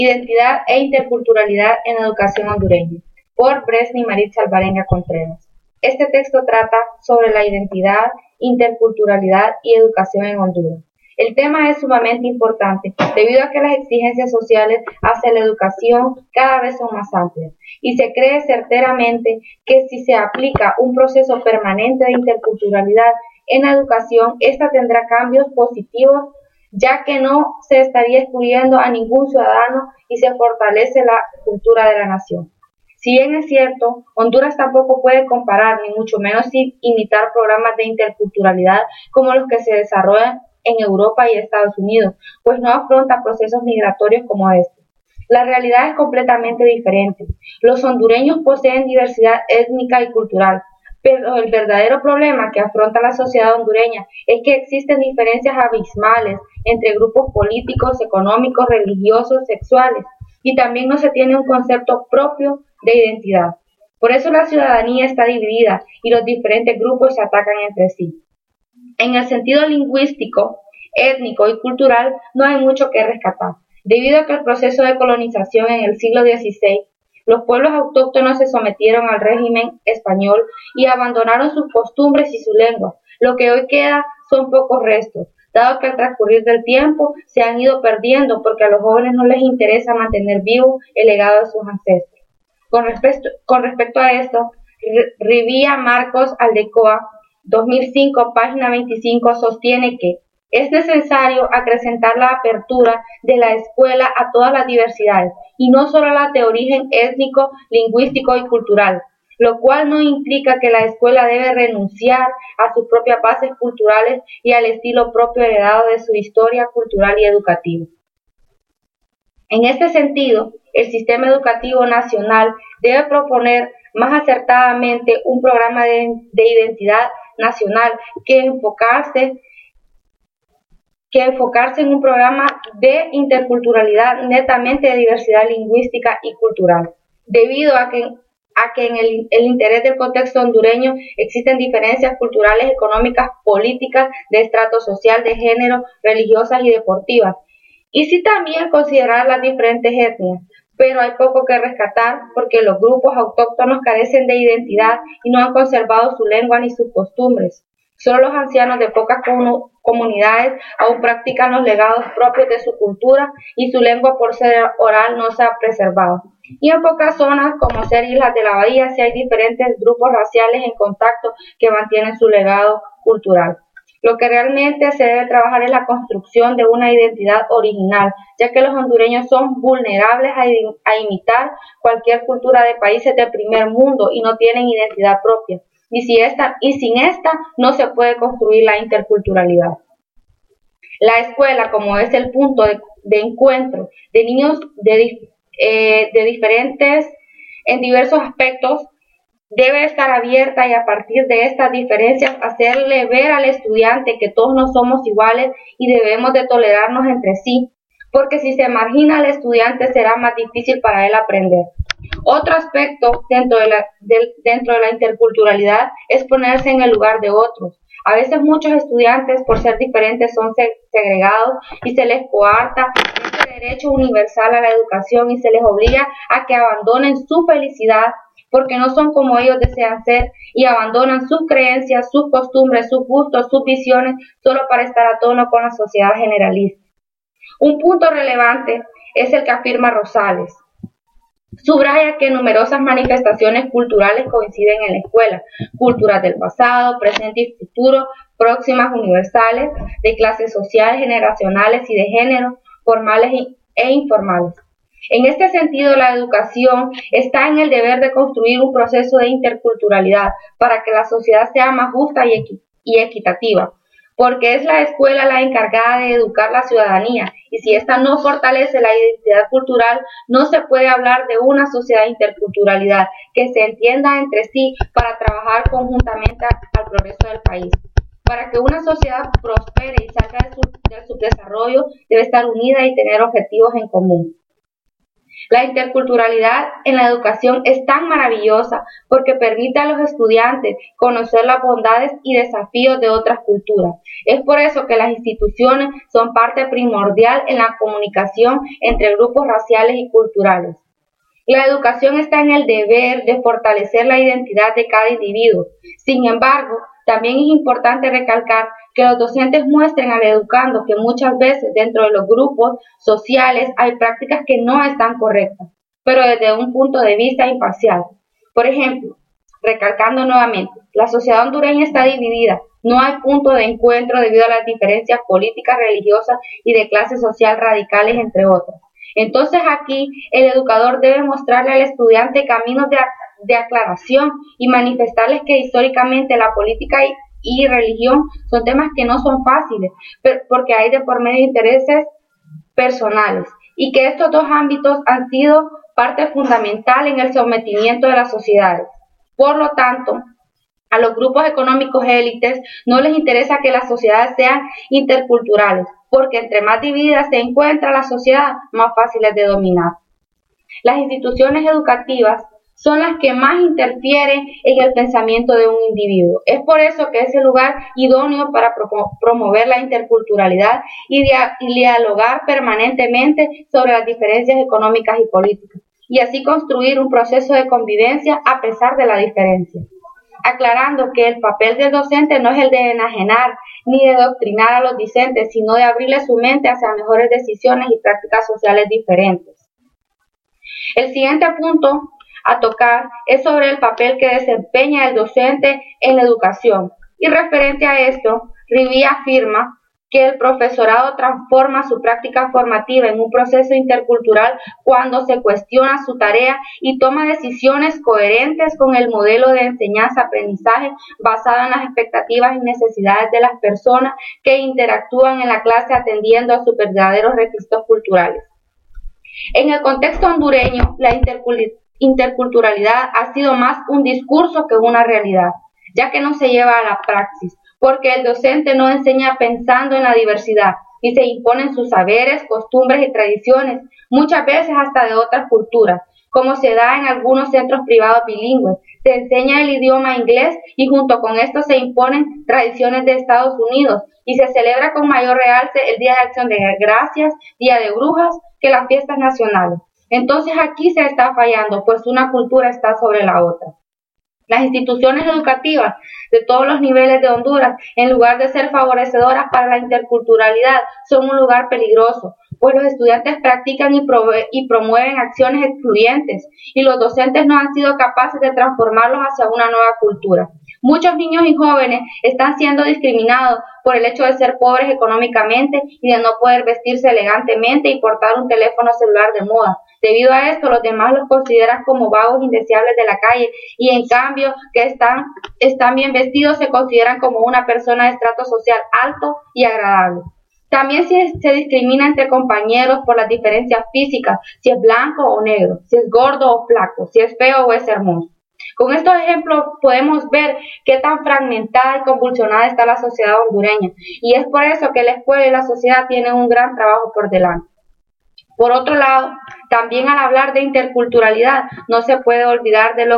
Identidad e interculturalidad en la educación hondureña, por Bresni Maritza Alvarenga Contreras. Este texto trata sobre la identidad, interculturalidad y educación en Honduras. El tema es sumamente importante debido a que las exigencias sociales hacia la educación cada vez son más amplias y se cree certeramente que si se aplica un proceso permanente de interculturalidad en la educación, esta tendrá cambios positivos, ya que no se estaría excluyendo a ningún ciudadano y se fortalece la cultura de la nación. Si bien es cierto, Honduras tampoco puede comparar, ni mucho menos imitar programas de interculturalidad como los que se desarrollan en Europa y Estados Unidos, pues no afronta procesos migratorios como este. La realidad es completamente diferente. Los hondureños poseen diversidad étnica y cultural, pero el verdadero problema que afronta la sociedad hondureña es que existen diferencias abismales entre grupos políticos, económicos, religiosos, sexuales, y también no se tiene un concepto propio de identidad. Por eso la ciudadanía está dividida y los diferentes grupos se atacan entre sí. En el sentido lingüístico, étnico y cultural no hay mucho que rescatar, debido a que el proceso de colonización en el siglo XVI, los pueblos autóctonos se sometieron al régimen español y abandonaron sus costumbres y su lengua. Lo que hoy queda son pocos restos, dado que al transcurrir del tiempo se han ido perdiendo porque a los jóvenes no les interesa mantener vivo el legado de sus ancestros. Con respecto a esto, Rivia Marcos Aldecoa, 2005, página 25, sostiene que es necesario acrecentar la apertura de la escuela a todas las diversidades y no solo a las de origen étnico, lingüístico y cultural, lo cual no implica que la escuela debe renunciar a sus propias bases culturales y al estilo propio heredado de su historia cultural y educativa. En este sentido, el sistema educativo nacional debe proponer más acertadamente un programa de identidad nacional que enfocarse en un programa de interculturalidad netamente de diversidad lingüística y cultural, debido a que en el interés del contexto hondureño existen diferencias culturales, económicas, políticas, de estrato social, de género, religiosas y deportivas, y sí también considerar las diferentes etnias, pero hay poco que rescatar porque los grupos autóctonos carecen de identidad y no han conservado su lengua ni sus costumbres. Solo los ancianos de pocas comunidades aún practican los legados propios de su cultura y su lengua por ser oral no se ha preservado. Y en pocas zonas, como ser Islas de la Bahía, sí hay diferentes grupos raciales en contacto que mantienen su legado cultural. Lo que realmente se debe trabajar es la construcción de una identidad original, ya que los hondureños son vulnerables a imitar cualquier cultura de países del primer mundo y no tienen identidad propia. Y sin esta no se puede construir la interculturalidad. La escuela, como es el punto de encuentro de niños de diferentes, en diversos aspectos, debe estar abierta y a partir de estas diferencias hacerle ver al estudiante que todos no somos iguales y debemos de tolerarnos entre sí, porque si se margina al estudiante será más difícil para él aprender. Otro aspecto dentro de la interculturalidad es ponerse en el lugar de otros. A veces muchos estudiantes, por ser diferentes, son segregados y se les coarta ese derecho universal a la educación y se les obliga a que abandonen su felicidad porque no son como ellos desean ser y abandonan sus creencias, sus costumbres, sus gustos, sus visiones, solo para estar a tono con la sociedad generalista. Un punto relevante es el que afirma Rosales. Subraya que numerosas manifestaciones culturales coinciden en la escuela, culturas del pasado, presente y futuro, próximas, universales, de clases sociales, generacionales y de género, formales e informales. En este sentido, la educación está en el deber de construir un proceso de interculturalidad para que la sociedad sea más justa y equitativa, porque es la escuela la encargada de educar la ciudadanía, y si ésta no fortalece la identidad cultural, no se puede hablar de una sociedad de interculturalidad que se entienda entre sí para trabajar conjuntamente al progreso del país. Para que una sociedad prospere y salga de su desarrollo, debe estar unida y tener objetivos en común. La interculturalidad en la educación es tan maravillosa porque permite a los estudiantes conocer las bondades y desafíos de otras culturas. Es por eso que las instituciones son parte primordial en la comunicación entre grupos raciales y culturales. La educación está en el deber de fortalecer la identidad de cada individuo. Sin embargo, también es importante recalcar que los docentes muestren al educando que muchas veces dentro de los grupos sociales hay prácticas que no están correctas, pero desde un punto de vista imparcial. Por ejemplo, recalcando nuevamente, la sociedad hondureña está dividida, no hay punto de encuentro debido a las diferencias políticas, religiosas y de clase social radicales, entre otras. Entonces aquí el educador debe mostrarle al estudiante caminos de aclaración y manifestarles que históricamente la política y religión son temas que no son fáciles, porque hay de por medio intereses personales y que estos dos ámbitos han sido parte fundamental en el sometimiento de las sociedades. Por lo tanto, a los grupos económicos élites no les interesa que las sociedades sean interculturales, porque entre más dividida se encuentra la sociedad, más fácil es de dominar. Las instituciones educativas son las que más interfieren en el pensamiento de un individuo. Es por eso que es el lugar idóneo para promover la interculturalidad y dialogar permanentemente sobre las diferencias económicas y políticas, y así construir un proceso de convivencia a pesar de la diferencia. Aclarando que el papel del docente no es el de enajenar ni de doctrinar a los discentes, sino de abrirle su mente hacia mejores decisiones y prácticas sociales diferentes. El siguiente punto a tocar es sobre el papel que desempeña el docente en la educación. Y referente a esto, Rivi afirma que el profesorado transforma su práctica formativa en un proceso intercultural cuando se cuestiona su tarea y toma decisiones coherentes con el modelo de enseñanza-aprendizaje basado en las expectativas y necesidades de las personas que interactúan en la clase atendiendo a sus verdaderos requisitos culturales. En el contexto hondureño, la interculturalidad ha sido más un discurso que una realidad, ya que no se lleva a la praxis, porque el docente no enseña pensando en la diversidad y se imponen sus saberes, costumbres y tradiciones, muchas veces hasta de otras culturas, como se da en algunos centros privados bilingües. Se enseña el idioma inglés y junto con esto se imponen tradiciones de Estados Unidos y se celebra con mayor realce el Día de Acción de Gracias, Día de Brujas, que las fiestas nacionales. Entonces aquí se está fallando, pues una cultura está sobre la otra. Las instituciones educativas de todos los niveles de Honduras, en lugar de ser favorecedoras para la interculturalidad, son un lugar peligroso, pues los estudiantes practican y promueven acciones excluyentes y los docentes no han sido capaces de transformarlos hacia una nueva cultura. Muchos niños y jóvenes están siendo discriminados por el hecho de ser pobres económicamente y de no poder vestirse elegantemente y portar un teléfono celular de moda. Debido a esto, los demás los consideran como vagos indeseables de la calle y en cambio que están bien vestidos se consideran como una persona de estrato social alto y agradable. También se discrimina entre compañeros por las diferencias físicas, si es blanco o negro, si es gordo o flaco, si es feo o es hermoso. Con estos ejemplos podemos ver qué tan fragmentada y convulsionada está la sociedad hondureña y es por eso que la escuela y la sociedad tienen un gran trabajo por delante. Por otro lado, también al hablar de interculturalidad no se puede olvidar de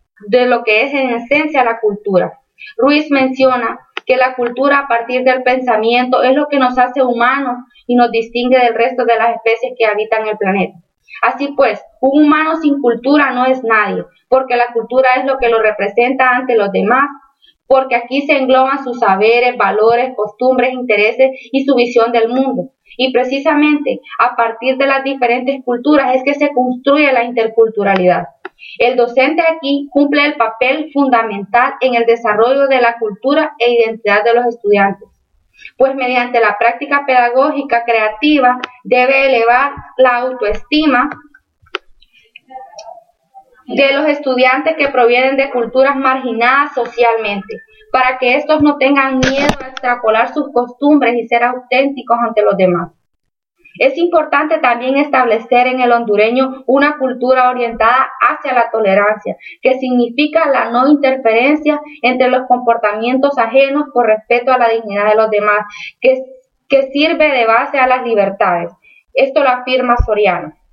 lo que es en esencia la cultura. Ruiz menciona que la cultura a partir del pensamiento es lo que nos hace humanos y nos distingue del resto de las especies que habitan el planeta. Así pues, un humano sin cultura no es nadie, porque la cultura es lo que lo representa ante los demás, porque aquí se engloban sus saberes, valores, costumbres, intereses y su visión del mundo. Y precisamente a partir de las diferentes culturas es que se construye la interculturalidad. El docente aquí cumple el papel fundamental en el desarrollo de la cultura e identidad de los estudiantes, pues mediante la práctica pedagógica creativa debe elevar la autoestima de los estudiantes que provienen de culturas marginadas socialmente, para que estos no tengan miedo a extrapolar sus costumbres y ser auténticos ante los demás. Es importante también establecer en el hondureño una cultura orientada hacia la tolerancia, que significa la no interferencia entre los comportamientos ajenos por respeto a la dignidad de los demás, que sirve de base a las libertades. Esto lo afirma Soriano.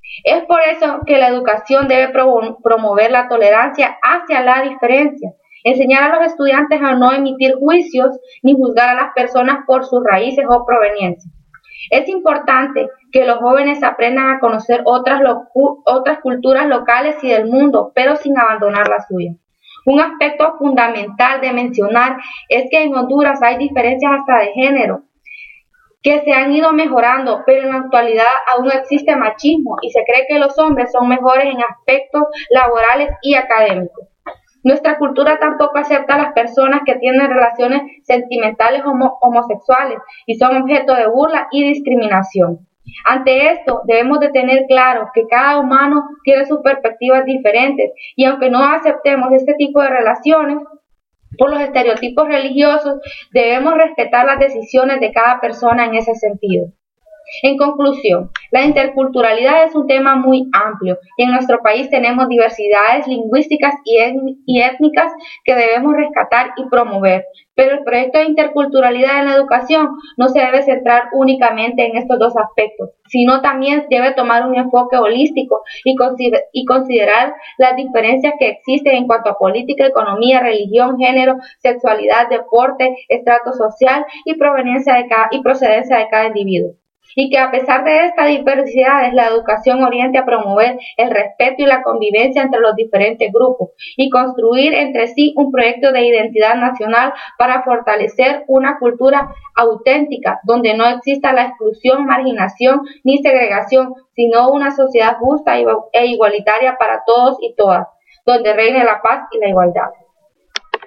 Es por eso que la educación debe promover la tolerancia hacia la diferencia, enseñar a los estudiantes a no emitir juicios ni juzgar a las personas por sus raíces o proveniencia. Es importante que los jóvenes aprendan a conocer otras culturas locales y del mundo, pero sin abandonar la suya. Un aspecto fundamental de mencionar es que en Honduras hay diferencias hasta de género, que se han ido mejorando, pero en la actualidad aún existe machismo y se cree que los hombres son mejores en aspectos laborales y académicos. Nuestra cultura tampoco acepta a las personas que tienen relaciones sentimentales homosexuales y son objeto de burla y discriminación. Ante esto, debemos de tener claro que cada humano tiene sus perspectivas diferentes y aunque no aceptemos este tipo de relaciones, por los estereotipos religiosos, debemos respetar las decisiones de cada persona en ese sentido. En conclusión, la interculturalidad es un tema muy amplio y en nuestro país tenemos diversidades lingüísticas y étnicas que debemos rescatar y promover, pero el proyecto de interculturalidad en la educación no se debe centrar únicamente en estos dos aspectos, sino también debe tomar un enfoque holístico y considerar las diferencias que existen en cuanto a política, economía, religión, género, sexualidad, deporte, estrato social y procedencia de cada individuo. Y que a pesar de estas diversidades, la educación oriente a promover el respeto y la convivencia entre los diferentes grupos y construir entre sí un proyecto de identidad nacional para fortalecer una cultura auténtica donde no exista la exclusión, marginación ni segregación, sino una sociedad justa e igualitaria para todos y todas, donde reine la paz y la igualdad.